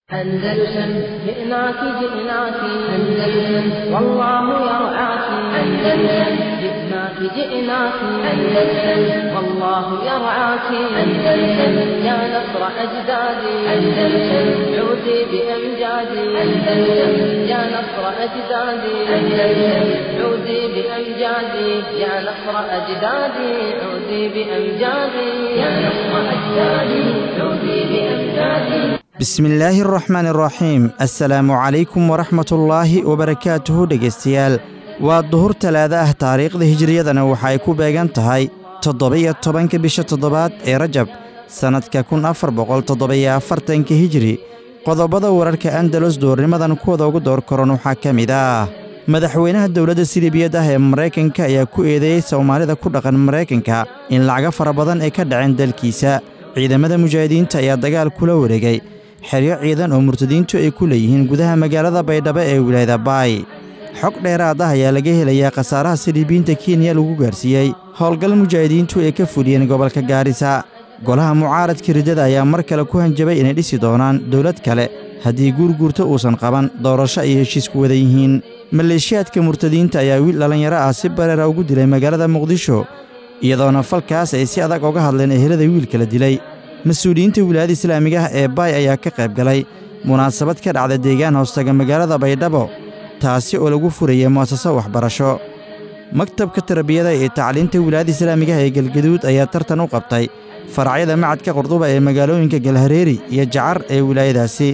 أندلسن جئناك جئناك أندلسن والله يرعاك أندلسن جئناك جئناك أندلسن والله يرعاك أندلسن يا نصر أجدادي أندلسن عودي بأمجادي أندلسن يا نصر أجدادي أندلسن عودي بأمجادي يا نصر أجدادي عودي بأمجادي يا نصر أجدادي عودي بأمجادي. bismi illaahi araxmaani araxiim assalaamu calaykum waraxmatullaahi wabarakaatuhu dhegaystayaal waa duhur talaada ah taariikhda hijriyadana waxa ay ku beegan tahay 17 bisha toddobaad ee rajab sannadka 1447 hijri qodobada wararka andalus doornimadan kuwada ugu door koran waxaa ka mid ah madaxweynaha dowladda silibiyadda ah ee maraykanka ayaa ku eedeeyey soomaalida ku dhaqan maraykanka in lacago fara badan ay ka dhaceen dalkiisa ciidamada mujaahidiinta ayaa dagaal kula wareegay xeryo ciidan oo murtadiintu ay ku leeyihiin gudaha magaalada baydhabo ee wilaayada baay xog dheeraad ah ayaa laga helayaa khasaaraha siliibiyiinta kenya lagu gaarsiiyey howlgal mujaahidiintu ay ka fuliyeen gobolka gaarisa golaha mucaaradka riddada ayaa mar kale ku hanjabay inay dhisi doonaan dowlad kale haddii guurguurta uusan qaban doorasho ay heshiisku wada yihiin maleeshiyaadka murtadiinta ayaa wiil dhallinyaro ah si bareera ugu dilay magaalada muqdisho iyadoona falkaas ay si adag uga hadleen ehelada wiilka la dilay mas-uuliyiinta wilaayada islaamiga ah ee baay ayaa ka qayb galay munaasabad ka dhacda deegaan hoostaga magaalada baydhabo taasi oo lagu furayay mu'asaso waxbarasho maktabka tarbiyada iyo tacliinta wilaayada islaamiga ah ee galgaduud ayaa tartan u qabtay faracyada macadka qurduba ee magaalooyinka galhareeri iyo jacar ee wilaayadaasi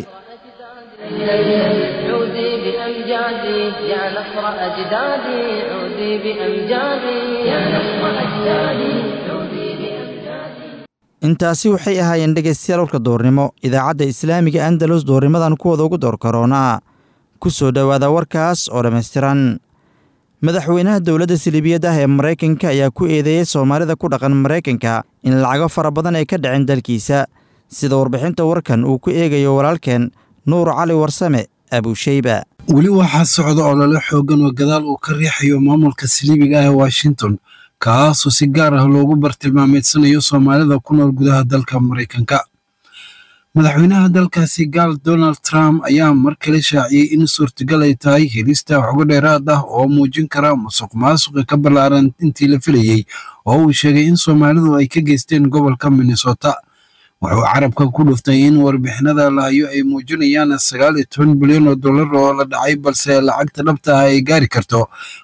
intaasi waxay ahaayeen dhegaystayaal warka doornimo idaacadda islaamiga andalus doornimadan kuwada ugu door karoonaa ku soo dhowaada warkaas oo dhammaystiran madaxweynaha dowladda silibiyadda ah ee maraykanka ayaa ku eedeeyey soomaalida ku dhaqan maraykanka in lacago fara badan ay ka dhaceen dalkiisa sida warbixinta warkan uu ku eegayo walaalkeen nuur cali warsame abuushayba weli waxaa socda olole xooggan oo gadaal uu ka riixayo maamulka siliibiga ah ee washington kaasoo si gaar ah loogu bartilmaameedsanayo soomaalida ku nool gudaha dalka maraykanka madaxweynaha dalkaasi gaal donald trump ayaa mar kale shaaciyey in suurtagal ay tahay helista xogo dheeraad ah oo muujin kara musuq maasuqa ka ballaaran intii la filayey oo uu sheegay in soomaalidu ay ka geysteen gobolka minnesota wuxuu carabka ku dhuftay in warbixinada la hayo ay muujinayaan 19 bilyan oo dollar oo la dhacay balse lacagta dhabta ah ay gaari karto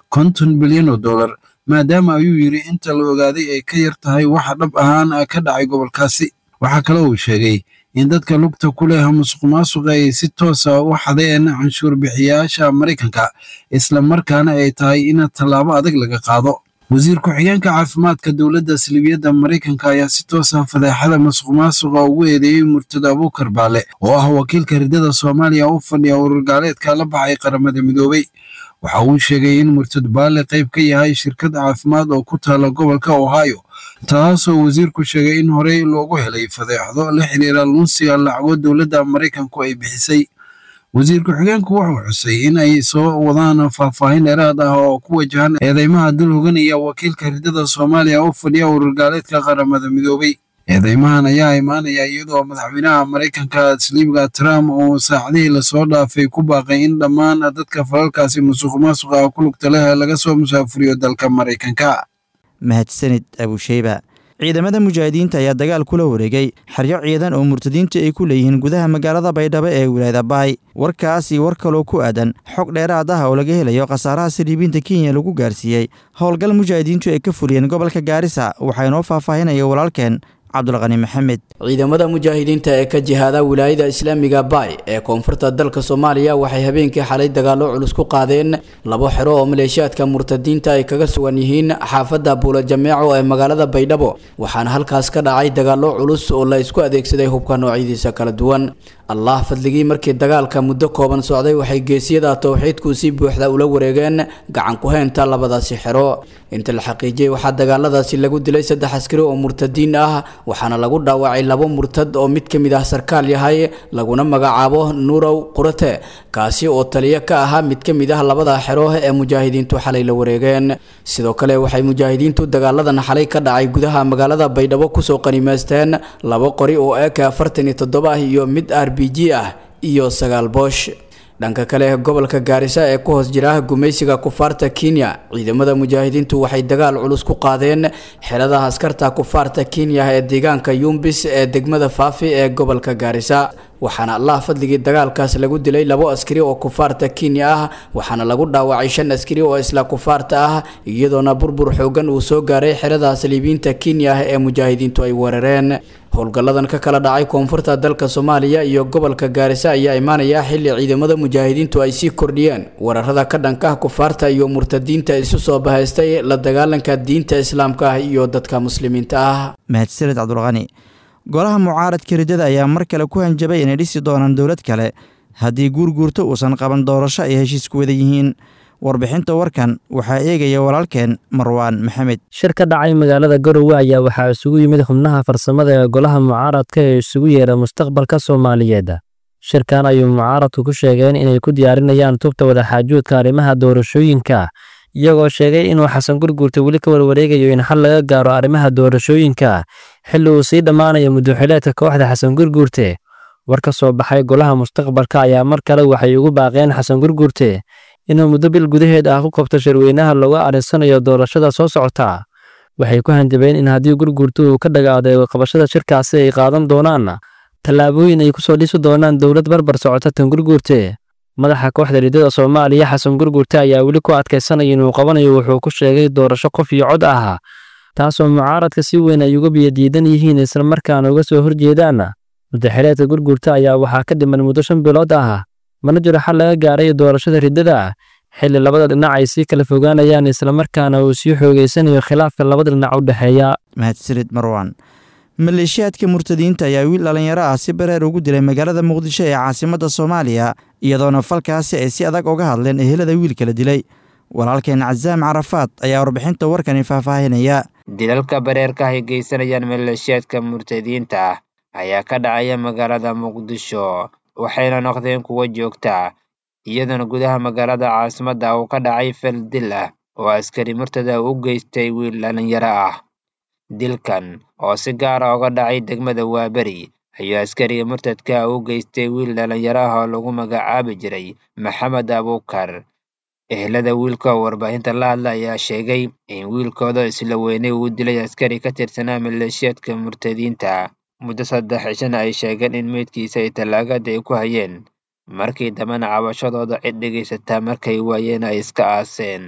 50 bilyan oo dollar maadaama ayuu yidhi inta la ogaaday ay ka yar tahay waxa dhab ahaan ka dhacay gobolkaasi waxaa kale uu sheegay in dadka lugta ku leh musuq maasuqa ay si toosa u xadeen canshuur bixiyayaasha maraykanka isla markaana ay tahay in tallaabo adag laga qaado wasiir ku-xigeenka caafimaadka dowladda silibiyadda maraykanka ayaa si toosa fadeexada musuq maasuqa ugu eedeeyey murtado abuukar baale oo ah wakiilka riddada soomaaliya u fadhiya urur gaaleedka la baxay qaramada midoobay waxa uu sheegay in murtad baale qayb ka yahay shirkad caafimaad oo ku taala gobolka ohio taasoo wasiirku sheegay in horey loogu helay fadeexdo la xiriira lunsiga lacago dowladda maraykanku ay bixisay wasiir ku-xigeenku wuxuu xusay in ay soo wadaan faahfaahin dheeraad ah oo ku wajahan eedeymaha dul hoganaya wakiilka riddada soomaaliya u fadhiya urur gaaleedka qaramada midoobay eedeymahan ayaa imaanaya iyadoo madaxweynaha maraykanka siliibiga trump uu saacadihii lasoo dhaafay ku baaqay in dhammaan dadka falalkaasi musuq maasuqa ku lugta leh laga soo musaafuriyo dalka maraykanka mahadsanid abuushayba ciidamada mujaahidiinta ayaa dagaal kula wareegay xeryo ciidan oo murtadiinta ay ku leeyihiin gudaha magaalada baydhabo ee wilaayada baay warkaas iyo war kaloo ku aadan xog dheeraad ah oo laga helayo khasaaraha siliibiyiinta kenya lagu gaarsiiyey howlgal mujaahidiintu ay ka fuliyeen gobolka gaarisa waxaa inoo faahfaahinaya walaalkeen cabdulqani maxamed ciidamada mujaahidiinta ee ka jihaada wilaayada islaamiga baay ee koonfurta dalka soomaaliya waxay habeenkii xalay dagaallo culus ku qaadeen labo xero oo maleeshiyaadka murtadiinta ay kaga sugan yihiin xaafadda buula jameeco ee magaalada baydhabo waxaana halkaas ka dhacay dagaallo culus oo la isku adeegsaday hubka noocyadiisa kala duwan allah fadligii markii dagaalka muddo kooban socday waxay geesiyada towxiidku si buuxda ula wareegeen gacan ku haynta labadaasi xero inta la xaqiijiyay waxaa dagaaladaasi lagu dilay 3 askari oo murtadiin ah waxaana lagu dhaawacay 2 murtad oo mid kamid ah sarkaal yahay laguna magacaabo nuurow qurate kaasi oo taliye ka ahaa mid kamid ah labada xero ee mujaahidiintu xalay la wareegeen sidoo kale waxay mujaahidiintu dagaaladan xalay ka dhacay gudaha magaalada baydhabo ku soo qaniimaysteen 2 qori oo AK-47 iyo mid RPG ah iyo 9 boosh. dhanka kale gobolka Gaarisa ee ku hoos jira gumaysiga kufaarta Kenya ciidamada mujaahidiintu waxay dagaal culus ku qaadeen xerada askarta kufaarta Kenya ee deegaanka Yumbis ee degmada Faafi ee gobolka Gaarisa waxaana Allah fadligii dagaalkaas lagu dilay 2 askari oo kufaarta Kenya ah waxaana lagu dhaawacay 5 askari oo isla kufaarta ah iyadoona burbur xoogan uu soo gaaray xerada Saliibiinta Kenya ee mujaahidiintu ay weerareen howlgalladan ka kala dhacay koonfurta dalka Soomaaliya iyo gobolka Gaarisa ayaa imaanaya xilli ciidamada mujaahidiintu ay sii kordhiyeen weerarada ka dhanka kufaarta iyo murtadiinta isu soo bahaystay la dagaalanka diinta islaamka iyo dadka muslimiinta ah. mahadsanid Cabdulqani. golaha mucaaradka ridada ayaa mar kale ku hanjabay inay dhisi doonaan dowlad kale haddii guurguurto uusan qaban doorasho ay heshiis ku wada yihiin. warbixinta warkan waxaa eegaya walaalkeen Marwaan Maxamed. shir ka dhacay magaalada Garowe ayaa waxaa isugu yimid xubnaha farsamada ee golaha mucaaradka ee isugu yeera mustaqbalka Soomaaliyeed. shirkan ayuu mucaaradku ku sheegeen inay ku diyaarinayaan tubta wada xaajoodka arrimaha doorashooyinka iyagoo sheegay inuu Xasan Gurguurta weli ka warwareegayo in xal laga gaaro arrimaha doorashooyinka xilli uu sii dhamaanayo muddo xileedka kooxda Xasan Gurguurte. war ka soo baxay golaha mustaqbalka ayaa mar kale waxay ugu baaqeen Xasan Gurguurte inuu muddo bil gudaheed ah ku qabto shirweynaha looga adeegsanayo doorashada soo socota. waxay ku hanjabeen in haddii Gurguurtu uu ka dhagaaday qabashada shirkaasi ay qaadan doonaan tallaabooyin ay ku soo dhisi doonaan dowlad barbar socota tan Gurguurte. madaxa kooxda ridada Soomaaliya Xasan Gurguurte ayaa weli ku adkaysanaya inuu qabanayo wuxuu ku sheegay doorasho qof iyo cod ah taasoo mucaaradka si weyn ay uga biyadiidan yihiin isla markaana uga soo horjeedaan. muddo xileedka Gurguurte ayaa waxaa ka dhiman muddo 5 bilood ah mana jiro xal laga gaaray doorashada ridada xilli labada dhinac ay si kala fogaanayaan isla markaana uu sii xoogeysanayo khilaafka labada dhinac u dhaxeeya. mahadsanid Marwaan. maleeshiyaadka murtadiinta ayaa wiil dhalinyaro ah si bareer ugu dilay magaalada Muqdisho ee caasimadda Soomaaliya iyadoona falkaasi ay si adag uga hadleen ehelada wiilka la dilay. walaalkeen Cazaam Carafaad ayaa warbixinta warkani faahfaahinaya. dilalka bareerka ay geysanayaan maleeshiyaadka murtadiinta ayaa ka dhacaya magaalada Muqdisho waxayna noqdeen kuwa joogta iyadana gudaha magaalada caasimadda uu ka dhacay fal dil ah oo askari murtada u geystay wiil dhalinyaro ah. dilkan oo si gaar ah uga dhacay degmada Waaberi ayuu askariga murtadka u geystay wiil dhalinyaro ah oo lagu magacaabi jiray Maxamed Abuukar. ehelada wiilka warbaahinta la hadla ayaa sheegay in wiilkooda isla weynay uu dilay askari ka tirsanaa maleeshiyaadka murtadiinta. muddo 3 cishan ay sheegeen in meydkiisa ay talaagada ay ku hayeen markii dambena cabashadooda cid dhegaysataa markay waayeen ay iska aaseen.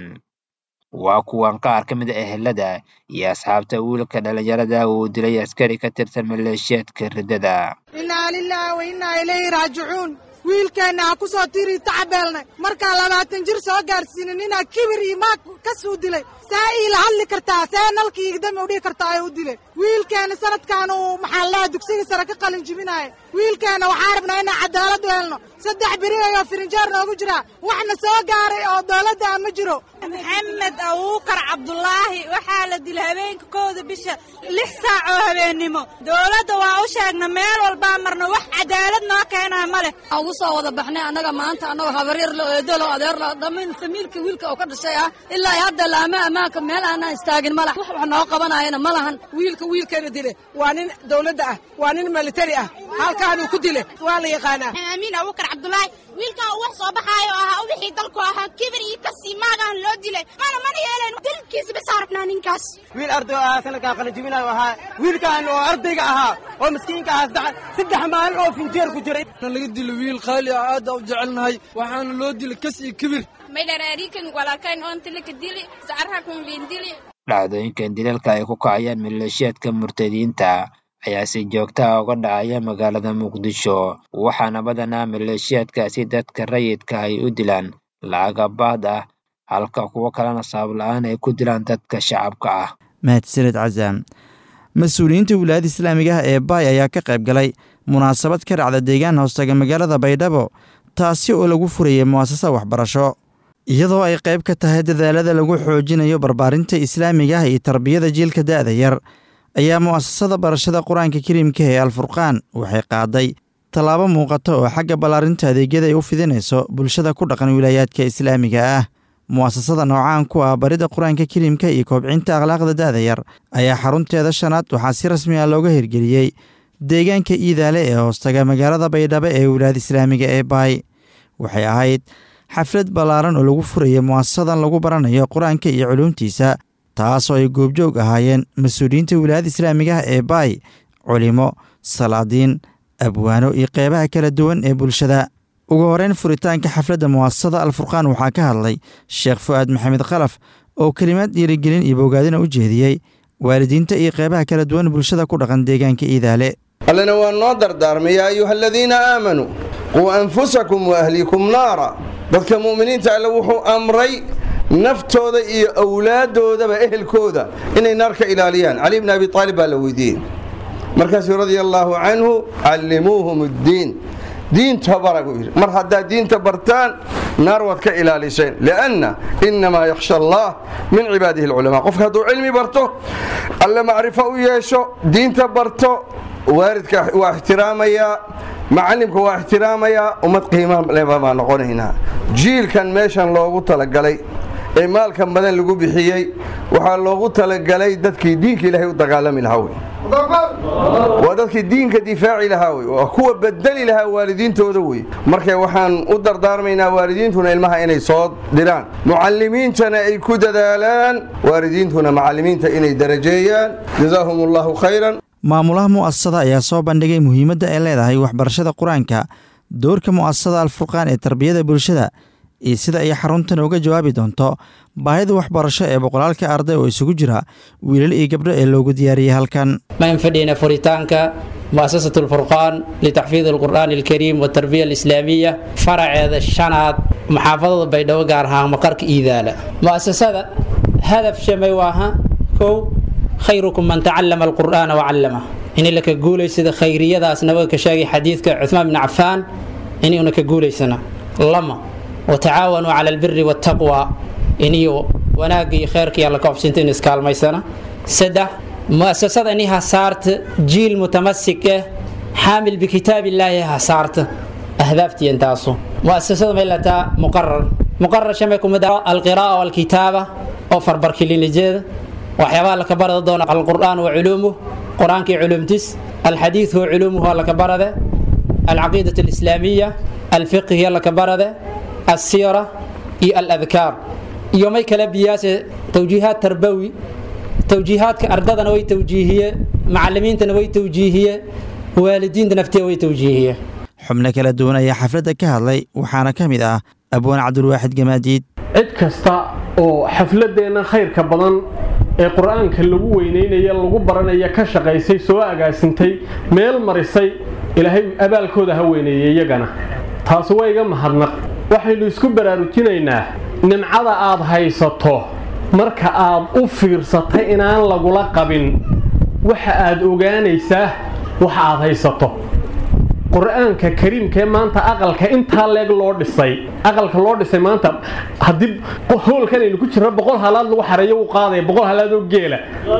waa kuwan qaar ka mid ah ehelada iyo asxaabta wiilka dhalinyarada uu dilay askari ka tirsan maleeshiyaadka ridada. inaa lillahi wa inaa ilayhi raajicuun. wiilkeena ha ku soo tiri tacabeelna markaa 20 jir soo gaarsiinin inaa kibir iyo maag ka soo dilay saa ila hadli kartaa saa nalkii igdam u dhigi kartaa ay u dilay. wiilkeena sanadkan uu maxaa la dugsiga sare ka qalin jibinay. wiilkeena waxaan rabnaa inaan cadaalad helno. 3 biri oo firinjeer noogu jira waxna soo gaaray oo dawladda ma jiro. Maxamed Abuukar Cabdullaahi waxaa la dilay habeenka 1 bisha 6 saac oo habeenimo. dawladda waa u sheegna meel walba marna wax cadaalad noo keenay male. ugu soo wada baxnay anaga maanta anaga habaryar la eedalo adeer la dhamin familka wiilka oo ka dhashay ah ilaa hadda laama amaanka meel aan istaagin malaha wax noo qabanayna malahan. wiilkeena dilay waa nin dawladda ah waa nin military ah halkaan uu ku dilay waa la yaqaanaa. Amiin Abuukar Cabdullaahi wiilka wax soo baxaayo aha wixii dalku aha kibir iyo kasi maagan loo dilay mana yeeleen dilkiisa bisaarfnaa ninkaas. wiil arday ah sanadka qalin jibinayo aha wiilkaan oo ardayga aha oo miskiinka ah 3 maalin oo finjeer ku jiray laga dilo wiil qaali aad u jecelnahay waxaana loo dilay kasi kibir maydaraarikan walaalkaan oo inta dili saarha kun dili. dhacdooyinkan dilalka ay ku kacayaan maleeshiyaadka murtadiinta ayaa si joogta ah uga dhacaya magaalada Muqdisho waxaana badanaa maleeshiyaadkaasi dadka rayidka ay u dilaan lacag baad ah halka kuwa kalena sabab la'aan ay ku dilaan dadka shacabka ah. mahadsanid Cazaam. mas-uuliyiinta wilaayada islaamiga ah ee Baay ayaa ka qayb galay munaasabad ka dhacda deegaan hoostaga magaalada Baydhabo taasi oo lagu furayay mu'asasad waxbarasho iyadoo ay qayb ka tahay dadaalada lagu xoojinayo barbaarinta islaamiga ah iyo tarbiyada jiilka da'da yar ayaa mu'asasada barashada Quraanka Kariimka ee Al-Furqaan waxay qaaday tallaabo muuqato oo xagga ballaarinta adeegyada ay u fidinayso bulshada ku dhaqan wilaayaadka islaamiga ah. mu'asasada noocaan ku ah barida Quraanka Kariimka iyo kobcinta akhlaaqda da'da yar ayaa xarunteeda 5aad waxaa si rasmi ah looga hirgeliyey deegaanka iidaale ee hoostaga magaalada baydhabo ee wilaayada islaamiga ee baay waxay ahayd xaflad ballaaran oo lagu furayay mu'asasadan lagu baranayo qur-aanka iyo culuumtiisa taasoo ay goobjoog ahaayeen mas-uuliyiinta wilaayada islaamiga ah ee baay culimo salaadiin abwaano iyo qeybaha kala duwan ee bulshada ugu horeyn furitaanka xafladda mu'asasada alfurqaan waxaa ka hadlay sheekh fu'aad maxamed khalaf oo kelimaad dhiirigelin iyo bogaadina u jeediyey waalidiinta iyo qeybaha kala duwan bulshada ku dhaqan deegaanka iidaale allana waa noo dardaarmay yaa ayuha aladiina aamanuu quu anfusakum wa ahlikum naara dadka mu'miniinta alle wuxuu amray naftooda iyo awlaaddoodaba ehelkooda inay naar ka ilaaliyaan cali bni abi aalib baa la weydiiyey markaasuu radia allaahu canhu callimuuhum addiin diinta bara buu yidhi mar haddaad diinta bartaan naar waad ka ilaaliseen lianna innamaa yakhsha allah min cibaadihi alculamaa qofka hadduu cilmi barto alle macrifo u yeesho diinta barto waalidka waa ixtiraamayaa macallimka waa ixtiraamayaa ummad qiima leba baa noqonaynaa jiilkan meeshan loogu talagalay ee maalkan badan lagu bixiyey waxaa loogu talagalay dadkii diinka ilaahay u dagaalami lahaa wey waa dadkii diinka difaaci lahaa wey waa kuwa bedeli lahaa waalidiintooda wey marka waxaan u dardaarmaynaa waalidiintuna ilmaha inay soo diraan mucallimiintana ay ku dadaalaan waalidiintuna macallimiinta inay darajeeyaan jazaahum allahu khayran maamulaha mu'asasada ayaa soo bandhigay muhiimadda ay leedahay waxbarashada qur-aanka doorka mu'asasada alfurqaan ee tarbiyada bulshada iyo sida ay xaruntan uga jawaabi doonto baahida waxbarasho ee boqolaalka arday oo isugu jira wiilal iyo gabdho ee loogu diyaariyey halkan mayn fadhiyna furitaanka mu'asasatu alfurqaan litaxfiid alqur'aan alkariim watarbiya alislaamiya faraceeda shanaad maxaafadada baydhabo gaar ahaan maqarka iidaala mu'asasada hadaf shamay waaha kow khayrukum man tacallama alqur'aana wacallama in laka guulaysada khayriyadaas nabaga ka sheegay xadiidka cuthmaan bin cafaan inayna ka guulaysana lama وتعاونوا على البر والتقوى إنيو وناقي خيرك يلا كوفسنتين إسكال ميسنا سدح مؤسسة إنها صارت جيل متمسك حامل بكتاب الله صارت أهدافتي انتاسو مؤسسة ميلتا مقرر شمكم القراءة والكتابة أوفر بركلين الجيد وحيوان لك برد دون القرآن وعلومه قرآن كي علومتس الحديث هو علومه لك برد العقيدة الإسلامية الفقه لك برد السيرة الأذكار يومي كلابياس توجيهات تربوي توجيهات كأردادنا وي توجيهية معلمين تنوي توجيهية والدين تنفتي وي توجيهية xubno kala duwan ayaa xafladda ka hadlay waxaana ka mid ah abwaan cabdulwaaxid gamaadiid cid kasta oo xafladeenna khayrka badan ee qur-aanka lagu weyneynaya lagu baranaya ka shaqaysay soo agaasintay meel marisay ilaahay abaalkooda ha weyneeyay iyagana taas waa iga mahadnaq waxaynu isku baraarujinaynaa nimcada aad haysato marka aad u fiirsatay inaan lagula qabin waxa aad ogaanaysaa waxa aad haysato qur-aanka kariimka maanta aqalka intaa leeg loo dhisay aqalka loo dhisay maanta hadii hoolkan aynu ku jirno 100 halaad lagu xareeyo uu qaaday 100 halaad oo geela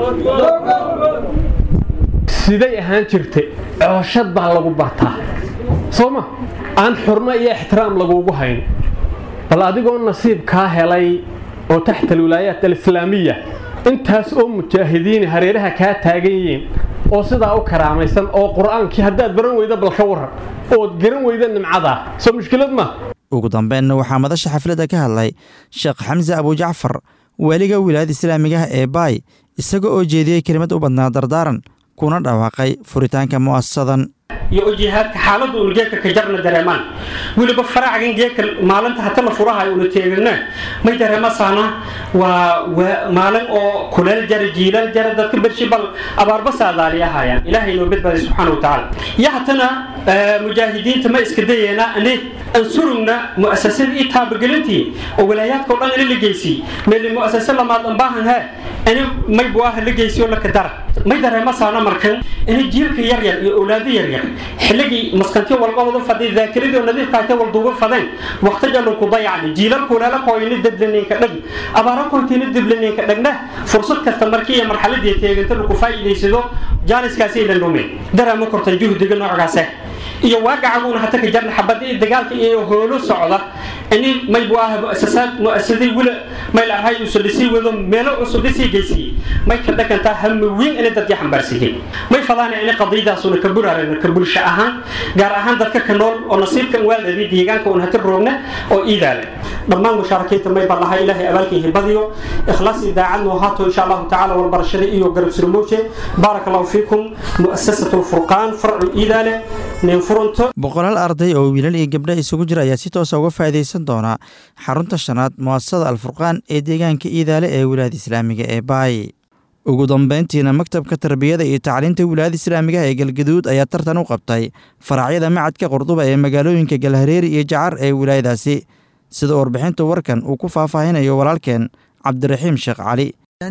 siday ahaan jirtay cooshad baa lagu bartaa sooma aan xurmo iyo ixtiraam lagugu hayn bal adigoo nasiib ka helay oo taxta wilaayat al-islaamiya intaas oo mujaahidiin hareeraha ka taagan yihiin oo sidaa u karaamaysan oo qur-aankii haddaad baran weyda bal ka waran oo garan weyda nimcada soo mushkilad ma ugu dambeynna waxaa madasha xafladda ka hadlay sheekh xamse abu jacfar waliga wilaayada islaamiga ee baay isagoo oo jeediyey kelimad u badnaa dardaaran kuna dhawaaqay furitaanka mu'asasadan iyo jihaadka xaaladdu uu geedka ka jarna dareemaan waliba faraacan geedka maalinta hatta la furahay uu teegnaa may dareemasaana waa maalin oo kuleel jar jiilal jar dadka barshibal abaarba saadaaliyahaayaan ilaahay noo badbaadi subhanahu wa ta'ala yahatana mujaahidiinta ma iska dayeena ansuruna mu'asasada itaabagelintii oo wilaayadka dhan in la geeysi meel mu'asasada lama baahan ha ani may buaha la geeysiyo la kadar may dareemasaana markan in jiilka yar yar iyo awlaad yar yar xiligi maskantii walba wada fadhi daakirida oo nadiif tahay wal duuba fadeen waqtiga loo ku dayacay jiilalku la qoyn diblanin ka dhig abaara koontina diblanin ka dhigna fursad kasta markii marxaladii teeganta lagu faa'iideysado jaaniskaasi la lumay darama kortan juhdiga noocaas iyo waaqacaguna hata ka jarna xabadii dagaalka iyo hoolo socda ini may buu ah mu'asasad wala may la ahay usulisi wado meelo usulisi geysii may ka dhakanta ham weyn in dad xambaarsiin may fadaan in qadiidaas oo ka burareen ka bulsho ahaan gaar ahaan dadka ka nool oo nasiibka waalidii deegaanka oo hata roogna oo iidaale dhammaan mushaarakeynta may balaha ilaahay abaalkiisa badiyo ikhlaas idaacad oo haato insha Allah ta'ala wal barashada iyo garab surmooje barakallahu fiikum mu'assasatul furqaan far'u iidaale boqolaal arday oo wiilal iyo gabdho isugu jira ayaa si toosa uga faa'iidaysan doona xarunta shanaad mu'asasada alfurqaan ee deegaanka iidaale ee wilaayada islaamiga ee baay ugu dambeyntiina maktabka tarbiyada iyo tacliinta wilaayada islaamiga ee galgaduud ayaa tartan u qabtay faracyada macadka qurduba ee magaalooyinka galhareeri iyo jacar ee wilaayadaasi sida warbixinta warkan uu ku faahfaahinayo walaalkeen cabdiraxiim sheekh cali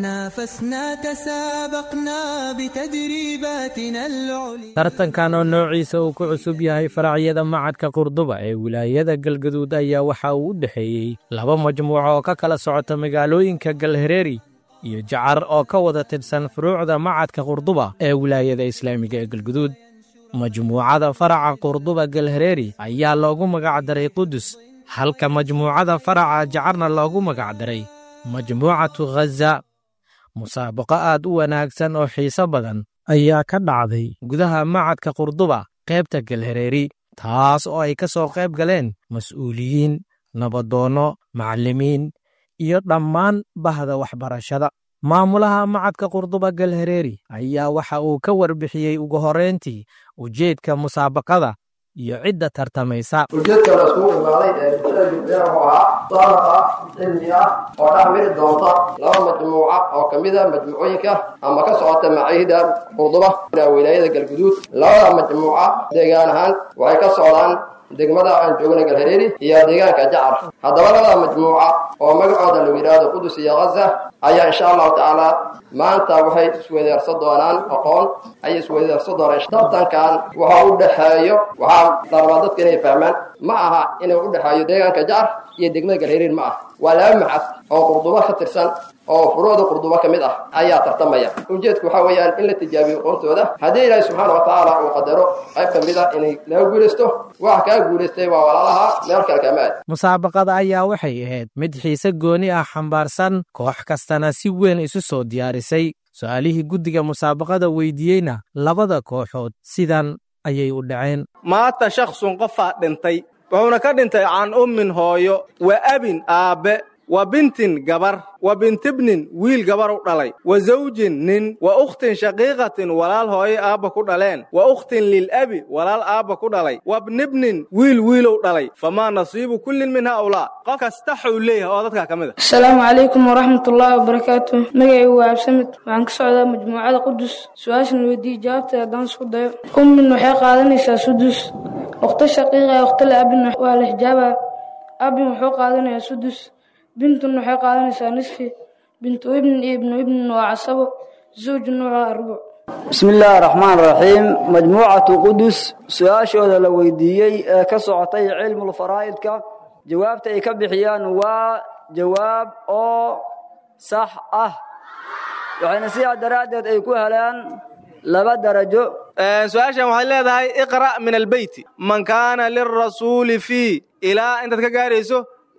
tartankan oo noociisa uu ku cusub yahay faracyada macadka qurduba ee wilaayada galgaduud ayaa waxa uu u dhexeeyey laba majmuuco oo ka kala socota magaalooyinka galhareeri iyo jacar oo ka wada tirsan furuucda macadka qurduba ee wilaayada islaamiga ee galgaduud majmuucada faraca qurduba galhareeri ayaa loogu magacdaray qudus halka majmuucada faraca jacarna loogu magacdaray majmuucatu ghaza musaabaqo aad u wanaagsan oo xiiso badan ayaa ka dhacday gudaha macadka qurduba qaybta galhareeri taas oo ay ka soo qayb galeen mas'uuliyiin nabadoonno macallimiin iyo dhammaan bahda waxbarashada maamulaha macadka qurduba galhareeri ayaa waxa uu ka warbixiyey ugu horreyntii ujeedka musaabaqada iyo cidda tartamaysa ujeedka la iskugu imaaday ee bulshada gudbeena wuxuu ahaa musaalaqa cilmi ah oo dhexmiri doonta laba majmuuca oo ka mid a majmuucooyinka ama ka socota macaahida qurduba wilaayada galguduud labada majmuuca deegaan ahaan waxay ka socdaan degmada aan joogna galhareeri iyo deegaanka jacar haddaba labada majmuuca oo magacooda lagu yidhaahdo qudus iyo ghaza ayaa insha allahu tacaala maanta waxay isweydaarsan doonaan aqoon ayay isweydaarsan doonaan tartankan waxa u dhexeeyo waxaa la rabaa dadka inay fahmaan ma aha inuu u dhexeeyo deegaanka jacar iyo degmada galhareeri ma aha waa laba macad oo qurduba ka tirsan oo furuucda qurduba ka mid ah ayaa tartamaya ujeedku waxaa weeyaan in la tijaabiyo aqoontooda haddii ilaahi subxaana wa tacaala uu qadaro qayb ka mid ah inay laga guulaysto waxa kaa guulaystay waa walaalaha meel kale kama aad musaabaqada ayaa waxay ahayd mid xiise gooni ah xambaarsan koox kastana si weyn isu soo diyaarisay su'aalihii guddiga musaabaqada weydiiyeyna labada kooxood sidan ayay u dhaceen maanta shakhsun qofaa dhintay wuxuuna ka dhintay can ummin hooyo wa abin aabbe wa bintin gabar wa bintibnin wiil gabar u dhalay wa zawjin nin wa ukhtin shaqiiqatin walaal hooyo aabba ku dhaleen wa ukhtin lilabi walaal aabba ku dhalay wa bnibnin wiilow dhalay famaa nasiibu kullin min haulaa qof kasta xuu leeyahay oo dadkaa ka mid a asalaamu calaykum waraxmatullaahi wabarakaatu magacaygu waa absamid waxaan ka socdaa majmuucada qudus su-aashan weydiiye jawaabteeda haddaan isku dayo ummin waxay qaadanaysaa sudus ukhto shaqiiqa ee ukhto liabin waa la xijaabaa abin wuxuu qaadanayaa sudus bintun waxay qaadanaysaa nisfi bintu ibnin iyo ibnu ibnin waa casabo zawjun waa rubuc bismillaahi raxmaan raxiim majmuucatu qudus su-aashooda la weydiiyey ee ka socotay cilmul faraa'idka jawaabta ay ka bixiyaan waa jawaab oo sax ah waxayna sidaa daraaddeed ay ku helaan laba darajo su-aashan waxay leedahay iqra' min albeyti man kaana lirasuuli fii ilaa intaad ka gaarayso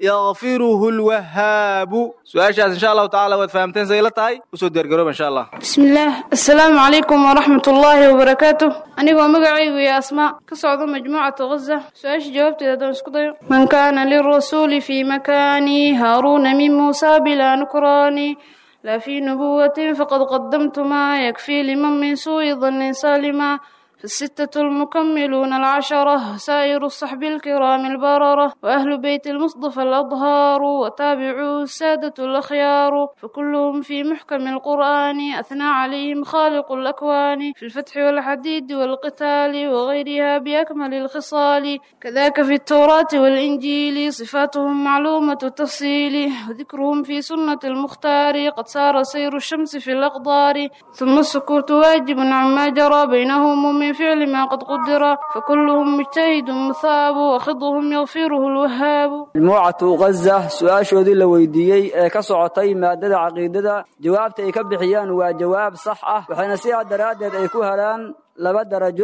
يغفره الوهاب سؤال إن شاء الله تعالى وتفهمتين زي لطاي وسود يرجعون إن شاء الله بسم الله السلام عليكم ورحمة الله وبركاته أنا ومقعي ويا أسماء كصعد مجموعة غزة سؤال جاوبت إذا نسكتي من كان للرسول في مكاني هارون من موسى بلا نكراني لا في نبوة فقد قدمت ما يكفي لمن من سوء ظن سالما فالستة المكملون العشرة سائر الصحب الكرام البررة وأهل بيت المصطفى الأطهار وتابعوا السادة الأخيار فكلهم في محكم القرآن أثنى عليهم خالق الأكوان في الفتح والحديد والقتال وغيرها بأكمل الخصال كذاك في التوراة والإنجيل صفاتهم معلومة التفصيل وذكرهم في سنة المختار قد سار سير الشمس في الأقدار ثم السكوت واجب عما جرى بينهم من فعل ما قد قدر فكلهم مجتهد مثاب وخضهم يغفره الوهاب مجموعة غزة سؤاشودي la weydiiyey ee ka socotay maadada caqiidada jawaabta ay ka bixiyaan waa jawaab sax ah waxayna sidaa daraadeed ay ku helaan laba darajo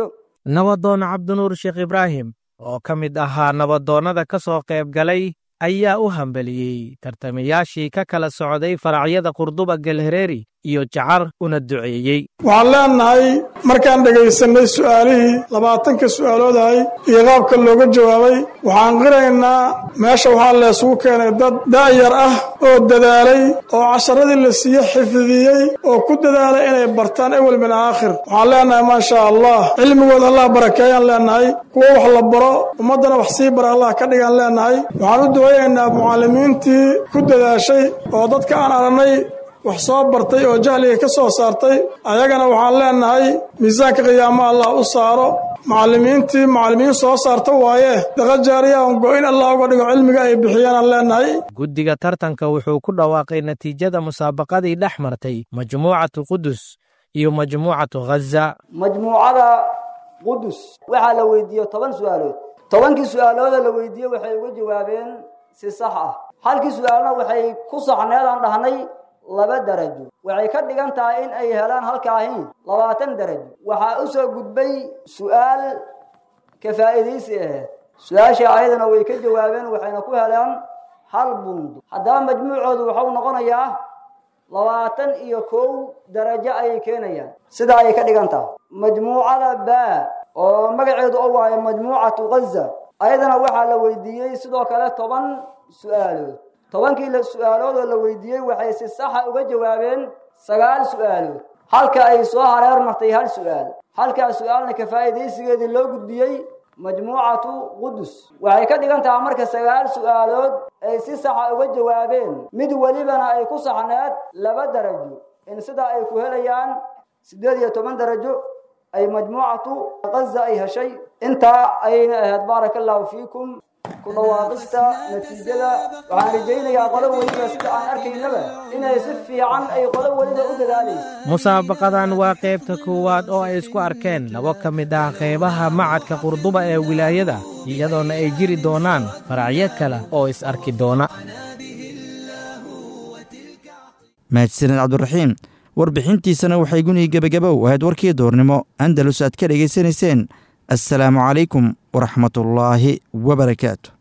nabadoon cabdinuur sheekh ibraahim oo ka mid ahaa nabadoonnada ka soo qayb galay ayaa u hambeliyey tartamayaashii ka kala socday faracyada qurduba galhareeri iyo jacar una duceeyey. waxaan leenahay markaan dhegaysanay su'aalihii 20 su'aaloodahay iyo qaabka looga jawaabay waxaan qiraynaa meesha waxaa la isugu keenay dad daayar ah oo dadaalay oo casharadii la siiyey xifdiyey oo ku dadaalay inay bartaan awal min aakhir. waxaan leenahay maasha allah cilmigooda allah barakeeyaan leenahay kuwa wax la baro ummadana wax sii bara allah ka dhigaan leenahay. waxaan u ducaynaynaa mucallimiintii ku dadaashay oo dadka aan aragnay wax soo bartay oo jahliga ka soo saartay ayagana waxaan leenahay miisaanka qiyaamaha allah u saaro. macallimiin soo saarta waaye daqa jaariya on go'in allah uga dhigo cilmiga ay bixiyaan leenahay. guddiga tartanka wuxuu ku dhawaaqay natiijada musaabaqadii dhex martay majmuucatu qudus iyo majmuucatu ghaza. majmuucada qudus waxaa la weydiiyey 10 su'aalood. 10kii su'aalood la weydiiyey waxay uga jawaabeen si sax ah. halkii su'aalna waxay ku saxneed aan dhahnay 2 darajo. waxay ka dhigan tahay in ay helaan halkaahin 20 darajo. waxaa u soo gudbay su'aal ka faa'iideysi ah. su'aasha ayadana way ka jawaabeen waxayna ku helaan 1 buundo. haddaba majmuucoodu wuxuu noqonayaa 21 darajo ay keenayaan. sida ay ka dhigan tahay majmuucada baa oo magaceedu oo waaye majmuucatu ghaza ayadana waxaa la weydiiyey sidoo kale 10 su'aalood. 10kii su'aalood la weydiiyey waxay si sax ah uga jawaabeen 9 su'aalood. halka ay soo hareer martay 1 su'aal. halka su'aalna ka faa'iideysigeedii loo gudbiyey majmuucatu qudus. waxay ka dhigan tahay marka 9 su'aalood ay si sax ah uga jawaabeen mid walibana ay ku saxneed 2 darajo. in sida ay ku helayaan 18 darajo ay majmuucatu ghaza ay heshay. inta ayna ahayd barakallahu fiikum ku dhawaaqista natiijada. waxaan rajaynayaa qolo waliba sida aan arkaynaba inay si fiican ay qolo waliba u dadaalayso. musaabaqadan waa qaybta koowaad oo ay isku arkeen 2 ka mid ah qaybaha macadka qurduba ee wilaayada iyadoona ay jiri doonaan faracyo kale oo is arki doona. mahadsanid cabdiraxiim warbixintiisana waxay guniga gebagabow ahayd warkii doornimo andalus aad ka dhegaysanayseen. assalaamu calaykum waraxmatullaahi wabarakaatu.